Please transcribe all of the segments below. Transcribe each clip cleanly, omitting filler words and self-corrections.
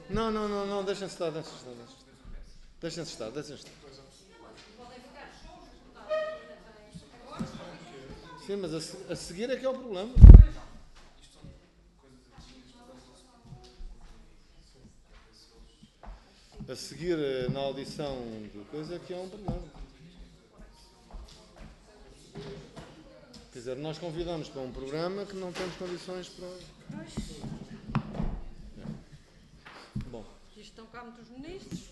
Não, não, não, não, deixem-se estar, deixem-se estar. Deixem-se estar, deixem-se estar. Sim, mas a seguir é que é o problema. A seguir na audição de coisa é que é um problema. Quer dizer, nós convidamos para um programa que não temos condições para. Bom. Estão cá muitos ministros.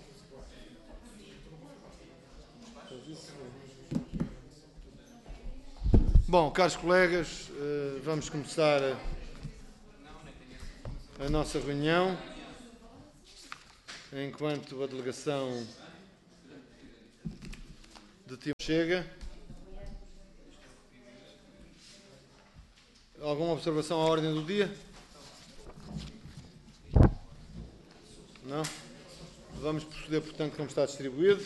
Bom, caros colegas, vamos começar a nossa reunião. Enquanto a delegação de tempo chega. Alguma observação à ordem do dia? Não? Vamos proceder, portanto, como está distribuído.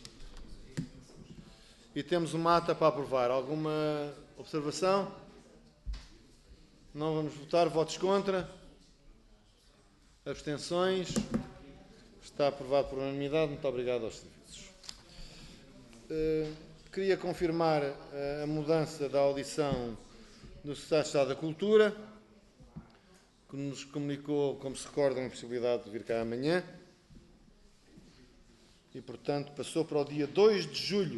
E temos uma ata para aprovar. Alguma observação? Não vamos votar. Votos contra? Abstenções? Está aprovado por unanimidade. Muito obrigado aos serviços. Queria confirmar a mudança da audição do Secretário de Estado da Cultura, que nos comunicou, como se recordam, a possibilidade de vir cá amanhã. E, portanto, passou para o dia 2 de julho.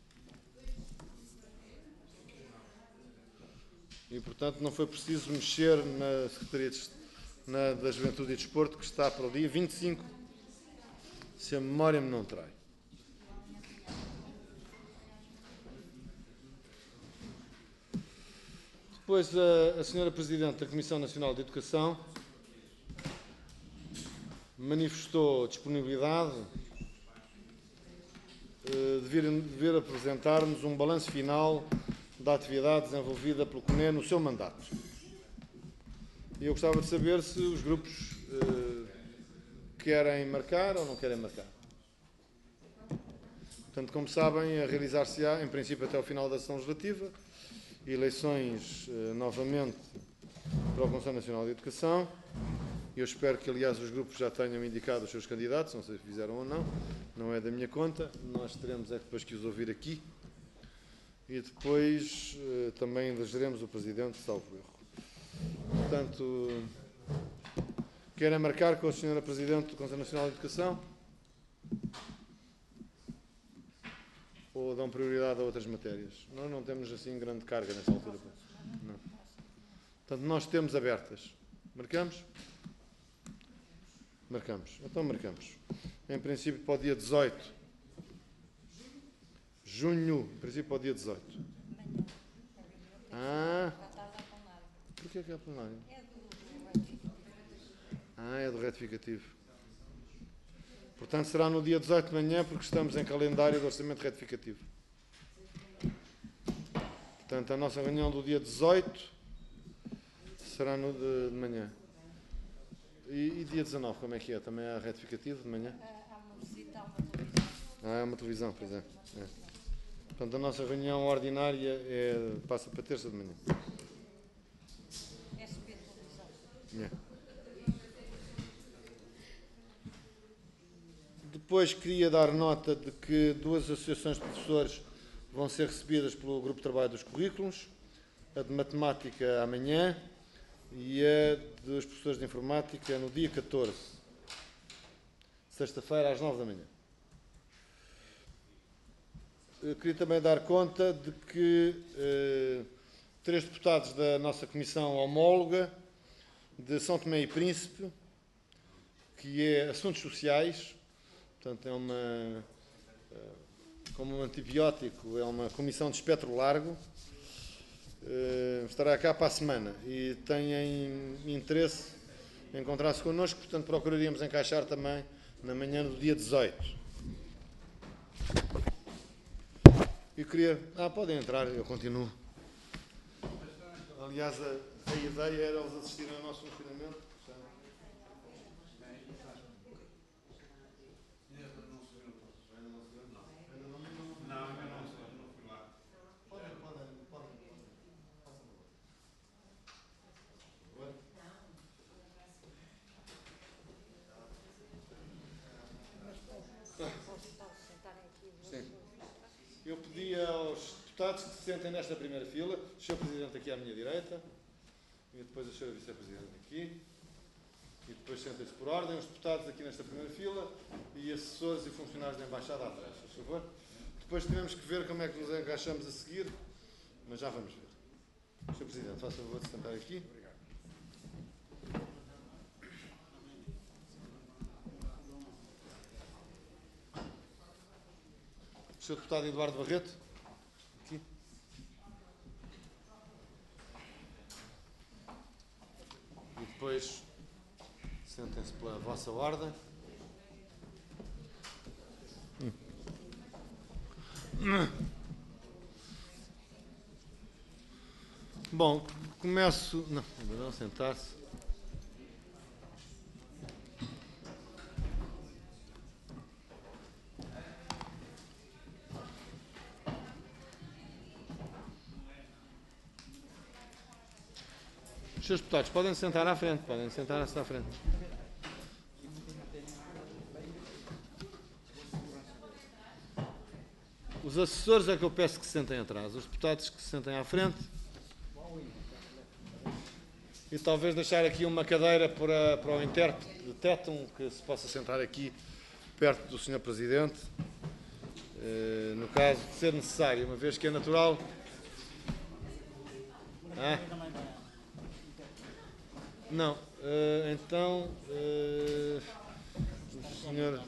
E, portanto, não foi preciso mexer na Secretaria da Juventude e Desporto, que está para o dia 25, se a memória me não trai. Depois, a Sra. Presidente da Comissão Nacional de Educação manifestou disponibilidade de vir apresentar-nos um balanço final da atividade desenvolvida pelo CNE no seu mandato. E eu gostava de saber se os grupos querem marcar ou não querem marcar. Portanto, como sabem, a realizar-se-á, em princípio, até ao final da sessão legislativa, eleições novamente para o Conselho Nacional de Educação. Eu espero que, aliás, os grupos já tenham indicado os seus candidatos, não sei se fizeram ou não, não é da minha conta. Nós teremos depois que os ouvir aqui. E depois também elegeremos o Presidente, salvo erro. Portanto, querem marcar com a Sra. Presidente do Conselho Nacional de Educação? Ou dão prioridade a outras matérias? Nós não temos assim grande carga nessa altura. Não. Portanto, nós temos abertas. Marcamos? Marcamos. Então marcamos. Em princípio para o dia 18. Junho. Em princípio para o dia 18. Porquê que é plenário? É do retificativo. Portanto, será no dia 18 de manhã, porque estamos em calendário do orçamento retificativo. Portanto, a nossa reunião do dia 18 será no de manhã. E dia 19, como é que é? Também há retificativo de manhã? Há uma visita, há uma televisão. É uma televisão, pois é. Portanto, a nossa reunião ordinária passa para terça de manhã. É subir a televisão. Depois queria dar nota de que 2 associações de professores vão ser recebidas pelo Grupo de Trabalho dos Currículos, a de Matemática amanhã e a dos professores de Informática no dia 14, sexta-feira, às 9 da manhã. Eu queria também dar conta de que 3 deputados da nossa comissão homóloga de São Tomé e Príncipe, que é Assuntos Sociais, portanto é como um antibiótico, é uma comissão de espectro largo, estará cá para a semana e têm interesse em encontrar-se connosco, portanto procuraríamos encaixar também na manhã do dia 18. Eu queria... podem entrar, eu continuo. Aliás, a ideia era eles assistirem ao nosso funcionamento. sentem nesta primeira fila, o Sr. Presidente aqui à minha direita, e depois a Sra. Vice-Presidente aqui, e depois sentem-se por ordem os deputados aqui nesta primeira fila e assessores e funcionários da Embaixada atrás, por favor. Depois teremos que ver como é que nos encaixamos a seguir, mas já vamos ver. Sr. Presidente, faça o favor de sentar aqui. Obrigado. Sr. Deputado Eduardo Barreto. Aqui. E depois sentem-se pela vossa ordem. Bom, começo... Não, ainda não, sentar-se. Os senhores deputados podem sentar à frente, podem sentar-se à frente. Os assessores é que eu peço que se sentem atrás, os deputados que se sentem à frente. E talvez deixar aqui uma cadeira para o intérprete de tétum, que se possa sentar aqui perto do Sr. Presidente, no caso de ser necessário, uma vez que é natural. Não, então, o senhor...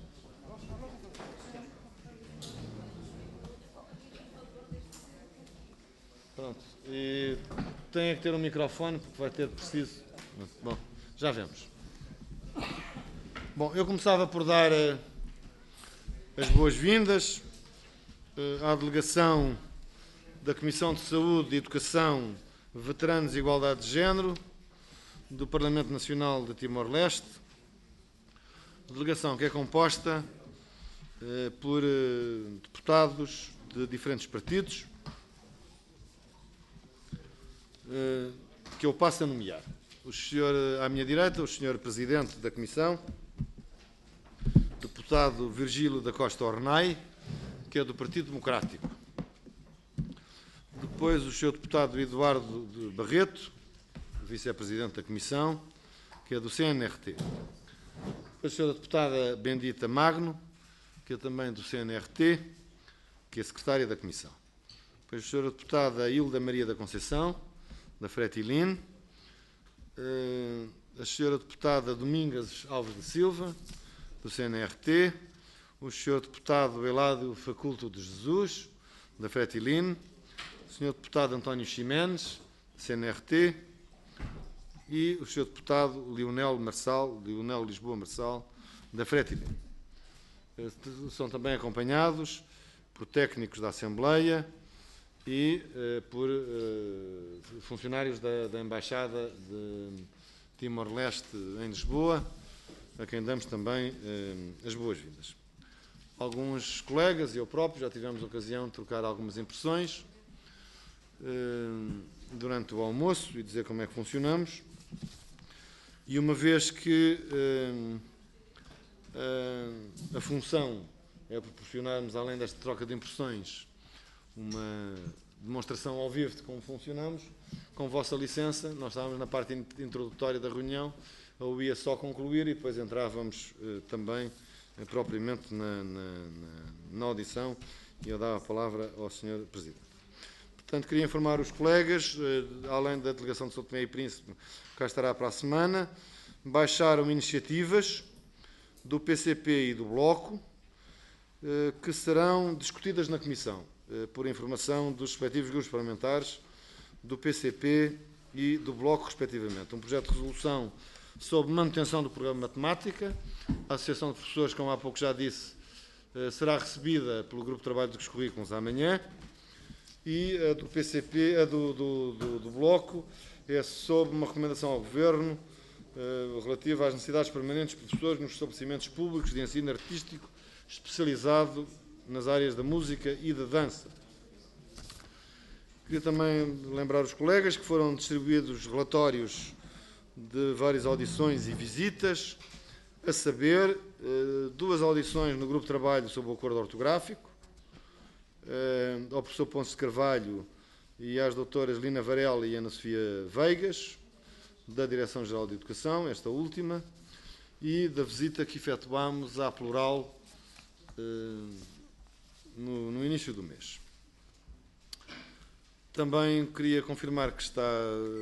Pronto, e tem que ter um microfone, porque vai ter preciso... Bom, já vemos. Bom, eu começava por dar as boas-vindas à delegação da Comissão de Saúde, Educação, Veteranos e Igualdade de Género, do Parlamento Nacional de Timor-Leste, delegação que é composta por deputados de diferentes partidos, que eu passo a nomear. O senhor, à minha direita, o senhor Presidente da Comissão, deputado Virgílio da Costa Ornai, que é do Partido Democrático. Depois o senhor deputado Eduardo de Barreto, vice-presidente da Comissão, que é do CNRT. Depois a senhora deputada Bendita Magno, que é também do CNRT, que é secretária da Comissão. Depois a senhora deputada Hilda Maria da Conceição, da Fretilin. A senhora deputada Domingas Alves de Silva, do CNRT. O senhor deputado Eládio Faculto de Jesus, da Fretilin. O senhor deputado António Ximenes, do CNRT. E o senhor deputado Leonel Lisboa Marçal, da Fretilin. São também acompanhados por técnicos da Assembleia e por funcionários da Embaixada de Timor-Leste em Lisboa, a quem damos também as boas-vindas. Alguns colegas e eu próprio já tivemos a ocasião de trocar algumas impressões durante o almoço e dizer como é que funcionamos. E uma vez que a função é proporcionarmos, além desta troca de impressões, uma demonstração ao vivo de como funcionamos, com vossa licença, nós estávamos na parte introdutória da reunião, eu ia só concluir e depois entrávamos também propriamente na audição e eu dava a palavra ao Sr. Presidente. Portanto, queria informar os colegas, além da delegação de São Tomé e Príncipe, cá estará para a semana, baixaram iniciativas do PCP e do Bloco, que serão discutidas na Comissão, por informação dos respectivos grupos parlamentares do PCP e do Bloco, respectivamente. Um projeto de resolução sobre manutenção do programa de matemática. A Associação de Professores, como há pouco já disse, será recebida pelo Grupo de Trabalho dos Currículos amanhã. E a do PCP, a do Bloco, é sobre uma recomendação ao Governo relativa às necessidades permanentes de professores nos estabelecimentos públicos de ensino artístico especializado nas áreas da música e da dança. Queria também lembrar os colegas que foram distribuídos relatórios de várias audições e visitas, a saber, 2 audições no Grupo de Trabalho sobre o Acordo Ortográfico, ao professor Ponce de Carvalho e às doutoras Lina Varela e Ana Sofia Veigas, da Direção-Geral de Educação, esta última, e da visita que efetuámos à Plural no início do mês. Também queria confirmar que está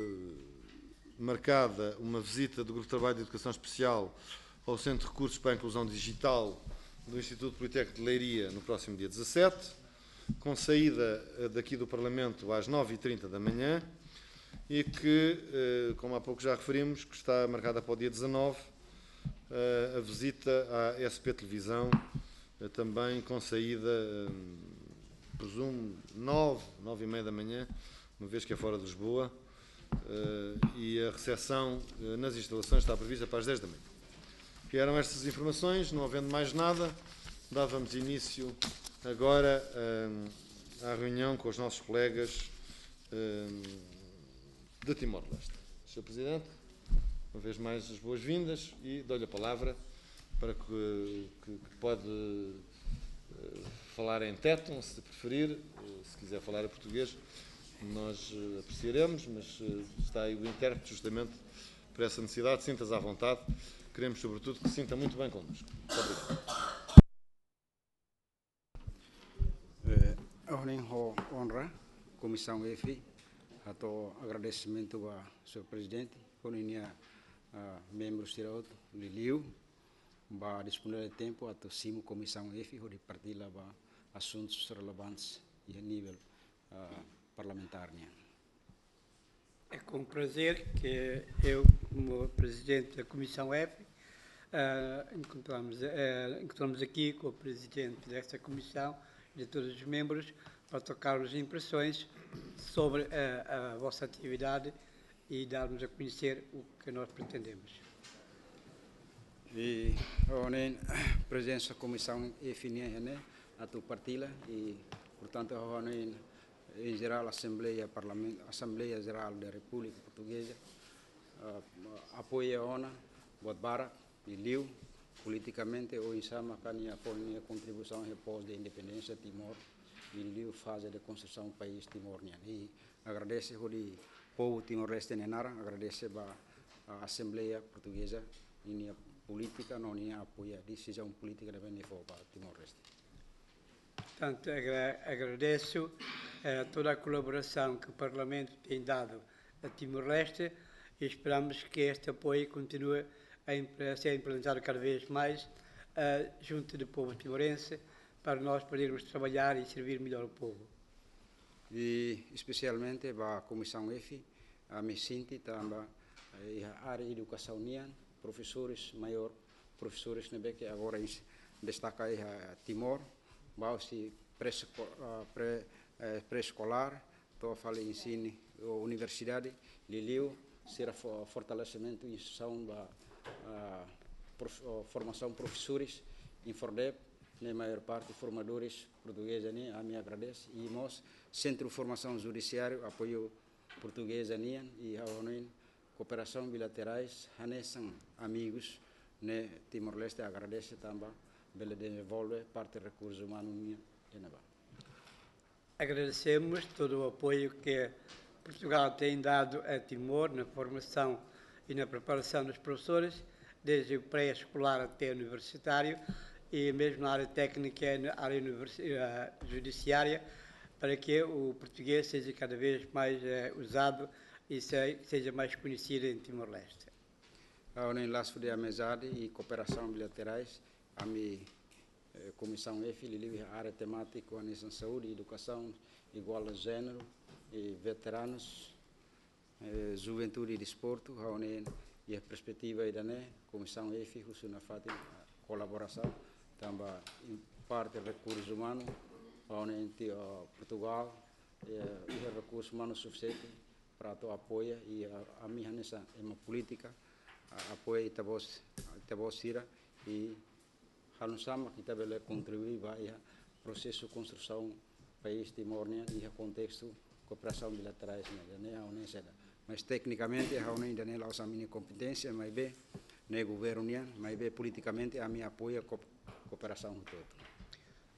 marcada uma visita do Grupo de Trabalho de Educação Especial ao Centro de Recursos para a Inclusão Digital do Instituto Politécnico de Leiria no próximo dia 17, com saída daqui do Parlamento às 9h30 da manhã e que, como há pouco já referimos, que está marcada para o dia 19, a visita à SP Televisão, também com saída, presumo, 9h30 da manhã, uma vez que é fora de Lisboa, e a recepção nas instalações está prevista para as 10 da manhã. Que eram estas informações, não havendo mais nada, dávamos início agora à reunião com os nossos colegas de Timor-Leste. Sr. Presidente, uma vez mais as boas-vindas e dou-lhe a palavra para que pode falar em téton, se preferir, se quiser falar em português, nós apreciaremos, mas está aí o intérprete justamente por essa necessidade, sinta-se à vontade, queremos sobretudo que se sinta muito bem connosco. Muito obrigado. Honra, Comissão EFI, a todo agradecimento ao Sr. Presidente, com membros de Liliu, para disponível tempo a toda a Comissão EFI, de partilhar assuntos relevantes e a nível parlamentar. É com prazer que eu, como Presidente da Comissão EFI, encontramos aqui com o Presidente desta Comissão e de todos os membros para trocarmos impressões sobre a vossa atividade e darmos a conhecer o que nós pretendemos. E a presença da Comissão EFI a tua partilha e, portanto, em geral, a Assembleia Geral da República Portuguesa apoia a ONA, Botbara e Liu, politicamente, ou em Sama, que a contribuição após a independência de Timor, e Liu faz a construção do país Timor. E agradece ao povo timor-leste, agradece à Assembleia Portuguesa, e a política, não apoia a decisão política de benefício para Timor-Leste. Portanto, agradeço toda a colaboração que o Parlamento tem dado a Timor-Leste e esperamos que este apoio continue a ser implementado cada vez mais junto do povo timorense para nós podermos trabalhar e servir melhor o povo. E especialmente para a Comissão EFI, a me sinto também a área de educação professores maior, professores que agora destaca a Timor, base pré-escolar, estou a falar em ensino, universidade, Liliu, será fortalecimento e instituição da formação de professores em Fordep, na maior parte formadores portugueses, a me agradece, e nós, Centro de Formação Judiciário, apoio português e a cooperação bilaterais, são amigos, Timor-Leste agradece também, pelo desenvolver parte de recursos humanos. Agradecemos todo o apoio que Portugal tem dado a Timor na formação e na preparação dos professores, desde o pré-escolar até o universitário e mesmo na área técnica e na área judiciária, para que o português seja cada vez mais usado e seja mais conhecido em Timor-Leste. A laço de amizade e cooperação bilaterais, a minha Comissão EFI, a área temática, a saúde, educação, igual a gênero, e veteranos, juventude e desporto, e a perspectiva da Comissão EFI, na colaboração, também em parte recursos humanos, Portugal, e recursos humanos suficientes para o apoio, e a minha nessa é uma política, apoio e tabosira, e Hanusama que também contribui para o processo de construção do país Timor e o contexto de cooperação bilaterais. Mas tecnicamente, a ainda não é a minha competência, mas bem, no governo, mas bem politicamente, a minha apoio a cooperação todo.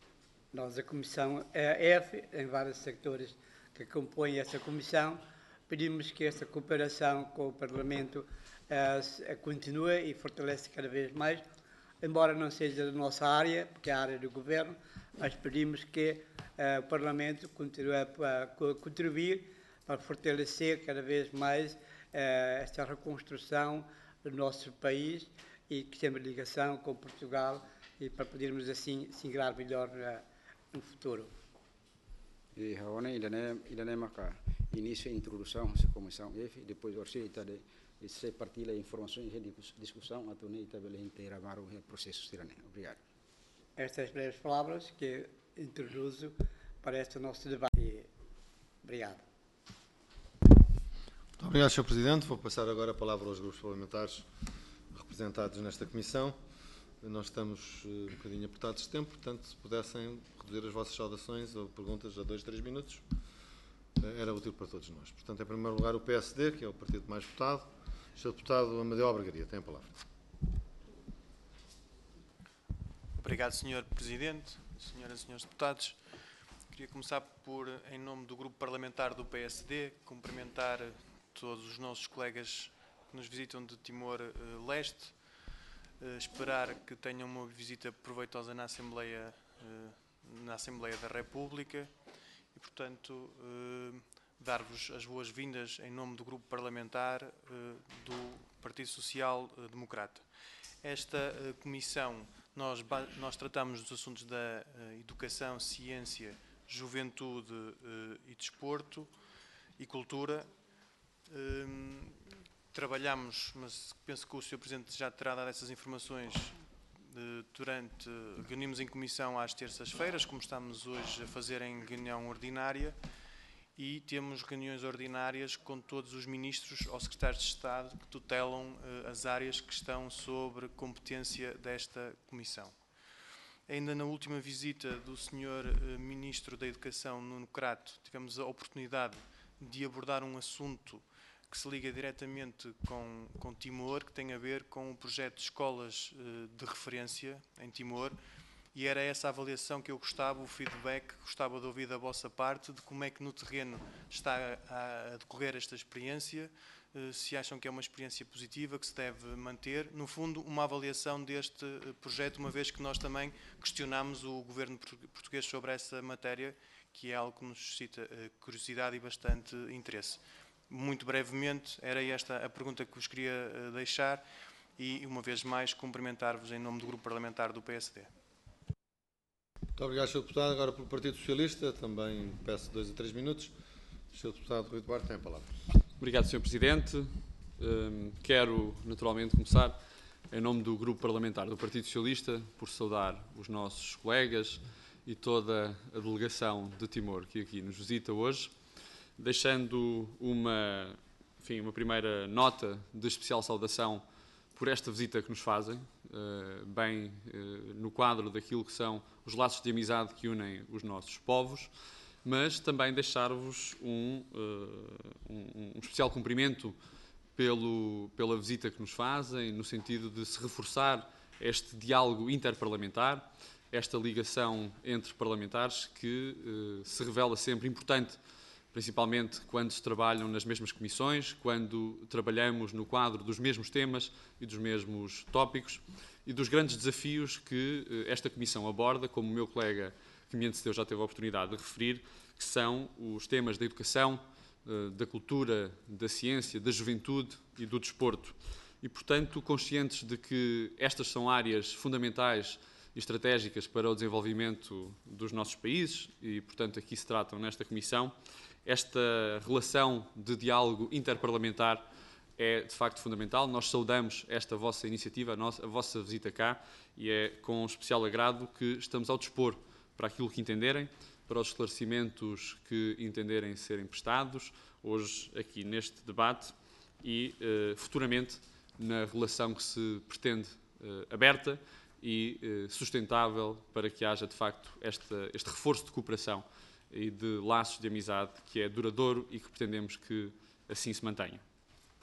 Nós, a Comissão F, em vários sectores que compõem essa Comissão, pedimos que essa cooperação com o Parlamento continue e fortaleça cada vez mais, embora não seja da nossa área, porque é a área do Governo, mas pedimos que o Parlamento continue a contribuir para fortalecer cada vez mais esta reconstrução do nosso país e que temos ligação com Portugal e para podermos assim singrar melhor no futuro. E agora ainda nem marcar início e introdução da comissão F, depois você se partilha informações e discussão até nem também inteira para o processo tirane. Obrigado. Estas breves palavras que introduzo para este nosso debate. Obrigado. Muito obrigado, Sr. Presidente. Vou passar agora a palavra aos grupos parlamentares representados nesta comissão. Nós estamos um bocadinho apertados de tempo, portanto, se pudessem reduzir as vossas saudações ou perguntas a 2, 3 minutos, era útil para todos nós. Portanto, em primeiro lugar, o PSD, que é o partido mais votado. O Sr. Deputado Amadeu Albergaria tem a palavra. Obrigado, Sr. Presidente, Senhoras e Senhores Deputados. Queria começar por, em nome do Grupo Parlamentar do cumprimentar todos os nossos colegas que nos visitam de Timor-Leste, esperar que tenham uma visita proveitosa na Assembleia da República e, portanto, dar-vos as boas-vindas em nome do Grupo Parlamentar do Partido Social Democrata. Esta comissão, nós tratamos dos assuntos da educação, ciência, juventude e desporto e cultura. Trabalhamos, mas penso que o Sr. Presidente já terá dado essas informações reunimos em comissão às terças-feiras, como estamos hoje a fazer em reunião ordinária, e temos reuniões ordinárias com todos os ministros ou secretários de Estado que tutelam as áreas que estão sobre competência desta comissão. Ainda na última visita do Sr. Ministro da Educação, Nuno Crato, tivemos a oportunidade de abordar um assunto que se liga diretamente com Timor, que tem a ver com o projeto de escolas de referência em Timor, e era essa a avaliação que eu gostava, o feedback, gostava de ouvir da vossa parte, de como é que no terreno está a decorrer esta experiência, se acham que é uma experiência positiva, que se deve manter. No fundo, uma avaliação deste projeto, uma vez que nós também questionamos o governo português sobre essa matéria, que é algo que nos suscita curiosidade e bastante interesse. Muito brevemente, era esta a pergunta que vos queria deixar e, uma vez mais, cumprimentar-vos em nome do Grupo Parlamentar do PSD. Muito obrigado, Sr. Deputado. Agora, pelo Partido Socialista, também peço 2 a 3 minutos. O Sr. Deputado Rui Duarte tem a palavra. Obrigado, Sr. Presidente. Quero, naturalmente, começar, em nome do Grupo Parlamentar do Partido Socialista, por saudar os nossos colegas e toda a delegação de Timor que aqui nos visita hoje, deixando uma primeira nota de especial saudação por esta visita que nos fazem, no quadro daquilo que são os laços de amizade que unem os nossos povos, mas também deixar-vos um especial cumprimento pela visita que nos fazem, no sentido de se reforçar este diálogo interparlamentar, esta ligação entre parlamentares que se revela sempre importante, principalmente quando se trabalham nas mesmas comissões, quando trabalhamos no quadro dos mesmos temas e dos mesmos tópicos e dos grandes desafios que esta comissão aborda, como o meu colega que me antecedeu já teve a oportunidade de referir, que são os temas da educação, da cultura, da ciência, da juventude e do desporto. E, portanto, conscientes de que estas são áreas fundamentais e estratégicas para o desenvolvimento dos nossos países e, portanto, aqui se tratam nesta comissão, esta relação de diálogo interparlamentar é, de facto, fundamental. Nós saudamos esta vossa iniciativa, a vossa visita cá, e é com especial agrado que estamos ao dispor para aquilo que entenderem, para os esclarecimentos que entenderem serem prestados, hoje aqui neste debate e futuramente na relação que se pretende aberta e sustentável para que haja, de facto, este reforço de cooperação e de laços de amizade que é duradouro e que pretendemos que assim se mantenha.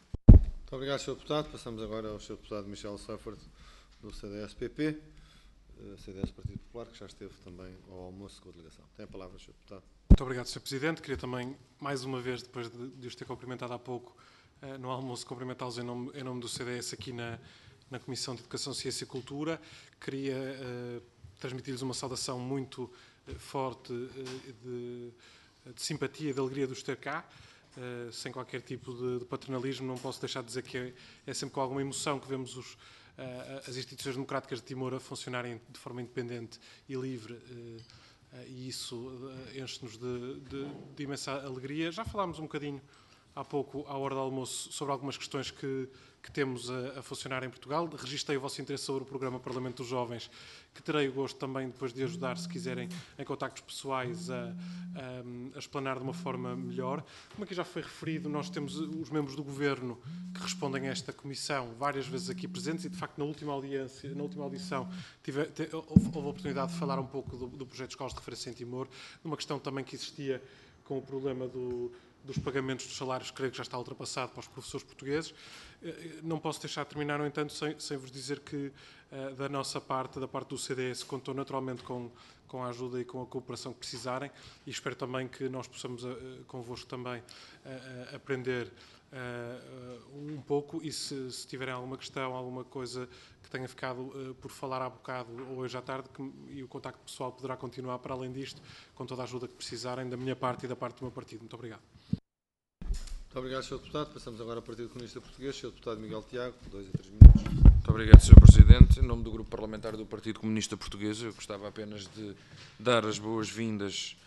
Muito obrigado, Sr. Deputado. Passamos agora ao Sr. Deputado Michel Seifert, do CDS-PP. CDS Partido Popular, que já esteve também ao almoço com a delegação. Tem a palavra, Sr. Deputado. Muito obrigado, Sr. Presidente. Queria também, mais uma vez, depois de os ter cumprimentado há pouco no almoço, cumprimentá-los em nome do CDS aqui na Comissão de Educação, Ciência e Cultura. Queria transmitir-lhes uma saudação muito forte de simpatia e de alegria de os ter cá. Sem qualquer tipo de paternalismo, não posso deixar de dizer que é sempre com alguma emoção que vemos as instituições democráticas de Timor a funcionarem de forma independente e livre, e isso enche-nos de imensa alegria. Já falámos um bocadinho há pouco, à hora do almoço, sobre algumas questões que temos a funcionar em Portugal. Registrei o vosso interesse sobre o programa Parlamento dos Jovens, que terei o gosto também depois de ajudar, se quiserem, em contactos pessoais, a explanar de uma forma melhor. Como aqui já foi referido, nós temos os membros do Governo que respondem a esta comissão várias vezes aqui presentes e, de facto, na última audição, houve a oportunidade de falar um pouco do projeto de escolas de referência em Timor, de uma questão também que existia com o problema dos pagamentos dos salários, creio que já está ultrapassado para os professores portugueses. Não posso deixar de terminar, no entanto, sem vos dizer que, da nossa parte, da parte do CDS, contou naturalmente com a ajuda e com a cooperação que precisarem, e espero também que nós possamos, convosco também, aprender um pouco, e se tiverem alguma questão, alguma coisa que tenha ficado por falar há bocado ou hoje à tarde, e o contacto pessoal poderá continuar para além disto, com toda a ajuda que precisarem, da minha parte e da parte do meu partido. Muito obrigado. Muito obrigado, Sr. Deputado. Passamos agora ao Partido Comunista Português. Sr. Deputado Miguel Tiago, 2 a 3 minutos. Muito obrigado, Sr. Presidente. Em nome do Grupo Parlamentar do Partido Comunista Português, eu gostava apenas de dar as boas-vindas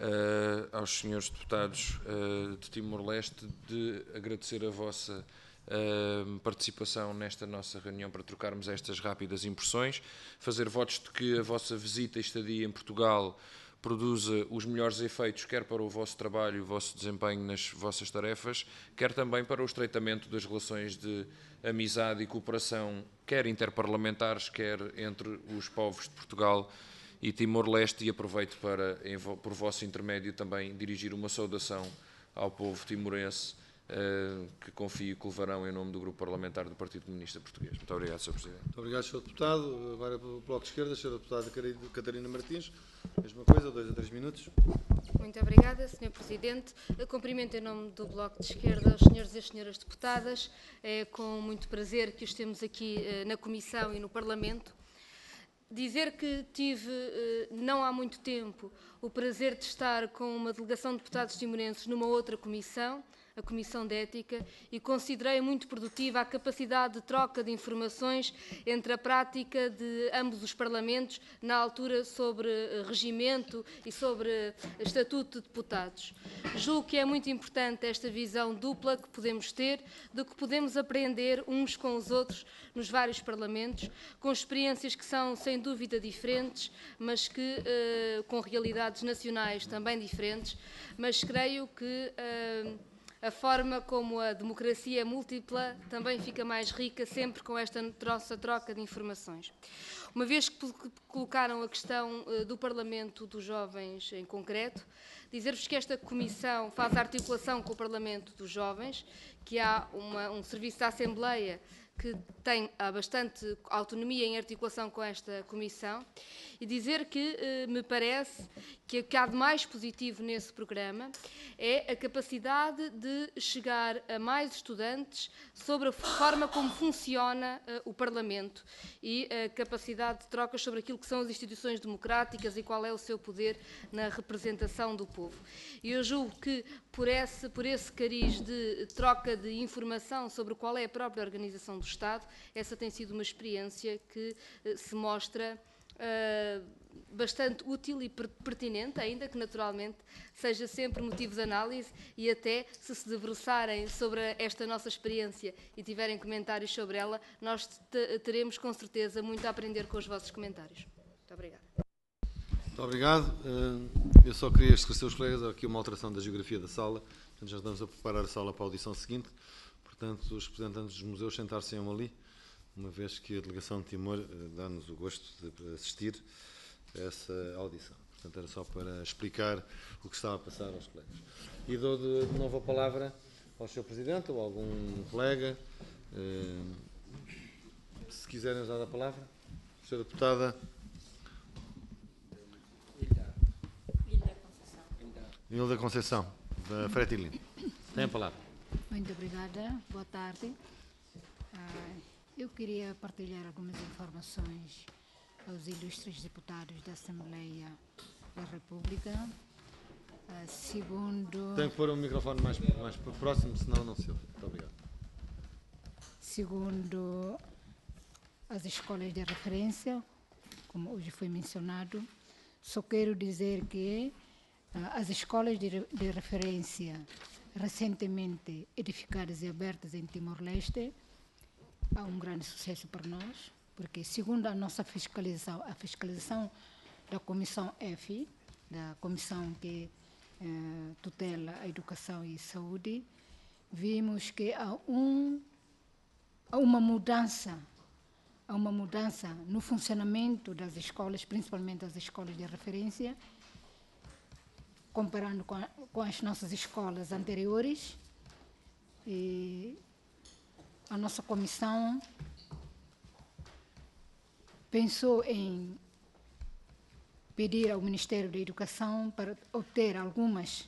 aos senhores deputados de Timor-Leste, de agradecer a vossa participação nesta nossa reunião para trocarmos estas rápidas impressões, fazer votos de que a vossa visita e estadia em Portugal produza os melhores efeitos, quer para o vosso trabalho e o vosso desempenho nas vossas tarefas, quer também para o estreitamento das relações de amizade e cooperação, quer interparlamentares, quer entre os povos de Portugal e Timor-Leste, e aproveito para, por vosso intermédio, também dirigir uma saudação ao povo timorense, que confio que levarão em nome do Grupo Parlamentar do Partido Comunista Português. Muito obrigado, Sr. Presidente. Muito obrigado, Sr. Deputado. Agora, pelo Bloco de Esquerda, Sra. Deputada Catarina Martins. Mesma coisa, 2 a 3 minutos. Muito obrigada, Sr. Presidente. Eu cumprimento em nome do Bloco de Esquerda os senhores e as senhoras deputadas. É com muito prazer que os temos aqui na Comissão e no Parlamento. Dizer que tive, não há muito tempo, o prazer de estar com uma delegação de deputados timorenses numa outra comissão, a Comissão de Ética, e considerei muito produtiva a capacidade de troca de informações entre a prática de ambos os parlamentos na altura sobre regimento e sobre estatuto de deputados. Julgo que é muito importante esta visão dupla que podemos ter, de que podemos aprender uns com os outros nos vários parlamentos, com experiências que são sem dúvida diferentes, mas que com realidades nacionais também diferentes, mas creio que a forma como a democracia é múltipla também fica mais rica sempre com esta nossa troca de informações. Uma vez que colocaram a questão do Parlamento dos Jovens em concreto, dizer-vos que esta Comissão faz a articulação com o Parlamento dos Jovens, que há um serviço da Assembleia que tem bastante autonomia em articulação com esta Comissão, e dizer que me parece que o que há de mais positivo nesse programa é a capacidade de chegar a mais estudantes sobre a forma como funciona o Parlamento e a capacidade de trocas sobre aquilo que são as instituições democráticas e qual é o seu poder na representação do povo. E eu julgo que por esse cariz de troca de informação sobre qual é a própria organização do Estado, essa tem sido uma experiência que se mostra bastante útil e pertinente, ainda que naturalmente seja sempre motivo de análise, e até se debruçarem sobre esta nossa experiência e tiverem comentários sobre ela, nós teremos com certeza muito a aprender com os vossos comentários. Muito obrigada. Muito obrigado. Eu só queria esclarecer os colegas, há aqui uma alteração da geografia da sala, portanto já estamos a preparar a sala para a audição seguinte, portanto os representantes dos museus sentar-se-ão ali, uma vez que a delegação de Timor dá-nos o gosto de assistir a essa audição. Portanto, era só para explicar o que estava a passar aos colegas. E dou de novo a palavra ao Sr. Presidente ou a algum colega. Se quiserem usar a palavra. Sra. Deputada Nilda Conceição, da Fretilin. Tem a palavra. Muito obrigada. Boa tarde. Eu queria partilhar algumas informações aos ilustres deputados da Assembleia da República. Segundo... Tem que pôr o microfone mais próximo, senão não se ouve. Muito obrigado. Segundo as escolas de referência, como hoje foi mencionado, só quero dizer que as escolas de referência recentemente edificadas e abertas em Timor-Leste há um grande sucesso para nós, porque segundo a nossa fiscalização, a fiscalização da Comissão F, da comissão que tutela a educação e saúde, vimos que há uma mudança no funcionamento das escolas, principalmente das escolas de referência, comparando com as nossas escolas anteriores. E a nossa comissão pensou em pedir ao Ministério da Educação para obter algumas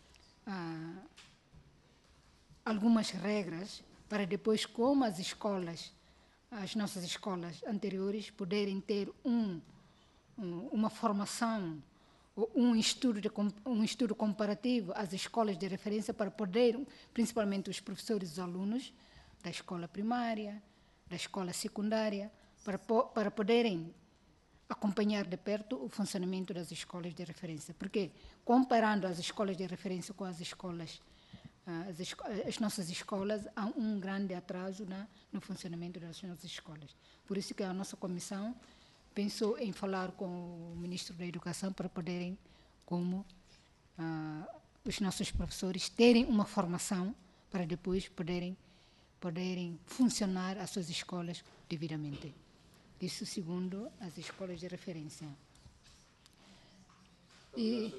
regras para depois, como as nossas escolas anteriores, poderem ter uma formação ou um estudo comparativo às escolas de referência para poder, principalmente os professores e os alunos da escola primária, da escola secundária, para poderem acompanhar de perto o funcionamento das escolas de referência. Porque, comparando as escolas de referência com as escolas, as nossas escolas, há um grande atraso no funcionamento das nossas escolas. Por isso que a nossa comissão pensou em falar com o Ministro da Educação para poderem, como os nossos professores, terem uma formação para depois poderem funcionar as suas escolas devidamente. Isso segundo as escolas de referência. Muito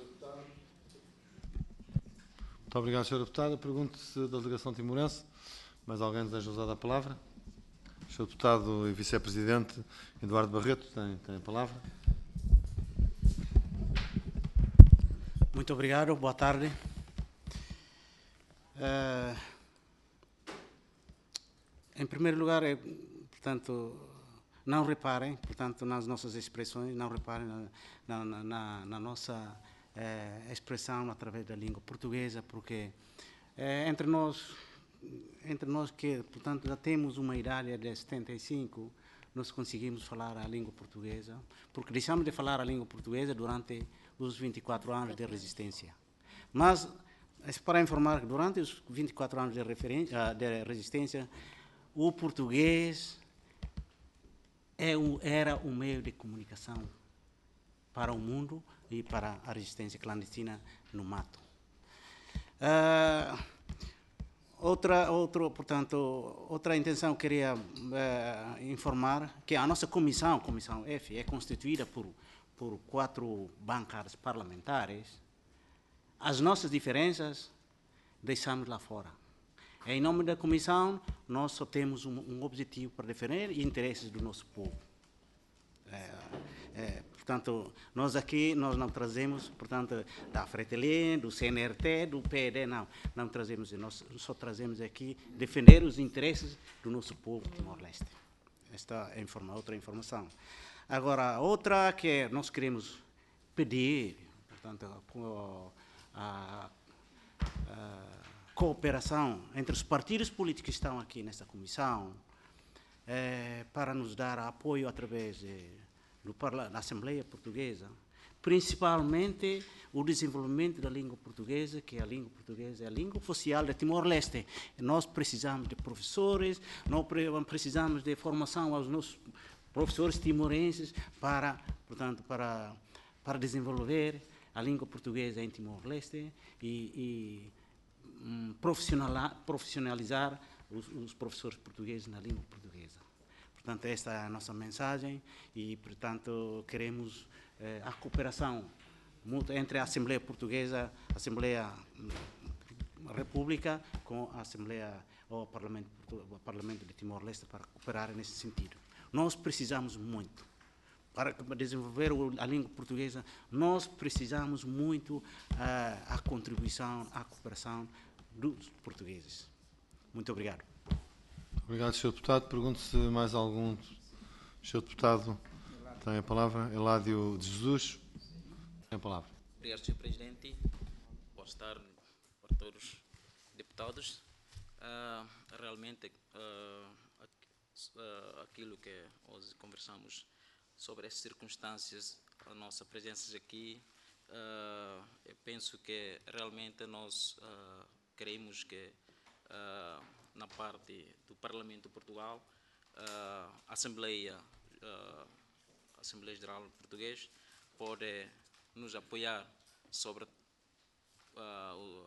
obrigado, Sr. Deputado. Pergunto-se da delegação timorense, mais alguém deseja usar a palavra? O Sr. Deputado e Vice-Presidente Eduardo Barreto tem a palavra. Muito obrigado, boa tarde. Em primeiro lugar, portanto, não reparem, portanto, nas nossas expressões, não reparem na nossa expressão através da língua portuguesa, porque entre nós que, portanto, já temos uma idade de 75, nós conseguimos falar a língua portuguesa, porque deixamos de falar a língua portuguesa durante os 24 anos de resistência. Mas, para informar que durante os 24 anos de resistência, o português era um meio de comunicação para o mundo e para a resistência clandestina no mato. Outra intenção, queria informar que a nossa comissão F, é constituída por 4 bancadas parlamentares. As nossas diferenças deixamos lá fora. Em nome da comissão, nós só temos um objetivo para defender interesses do nosso povo. Portanto, nós não trazemos, portanto, da Fretilin, do CNRT, do PED, não trazemos, nós só trazemos aqui defender os interesses do nosso povo Timor-Leste. Esta é outra informação. Agora, outra que nós queremos pedir, portanto, a cooperação entre os partidos políticos que estão aqui nesta comissão, para nos dar apoio através da Assembleia Portuguesa, principalmente o desenvolvimento da língua portuguesa, que a língua portuguesa é a língua oficial de Timor-Leste. Nós precisamos de professores, nós precisamos de formação aos nossos professores timorenses para desenvolver a língua portuguesa em Timor-Leste e profissionalizar os professores portugueses na língua portuguesa. Portanto, esta é a nossa mensagem e, portanto, queremos a cooperação entre a Assembleia Portuguesa, a Assembleia República, com a Assembleia, o Parlamento de Timor-Leste para cooperar nesse sentido. Nós precisamos muito, para desenvolver a língua portuguesa, nós precisamos muito a contribuição, a cooperação dos portugueses. Muito obrigado. Obrigado, Sr. Deputado. Pergunto se mais algum Sr. Deputado tem a palavra. Eládio de Jesus tem a palavra. Obrigado, Sr. Presidente. Boa tarde para todos os deputados. Realmente, aquilo que hoje conversamos sobre as circunstâncias, a nossa presença aqui, eu penso que realmente nós queremos que na parte do Parlamento de Portugal, a Assembleia Geral Portuguesa pode nos apoiar sobre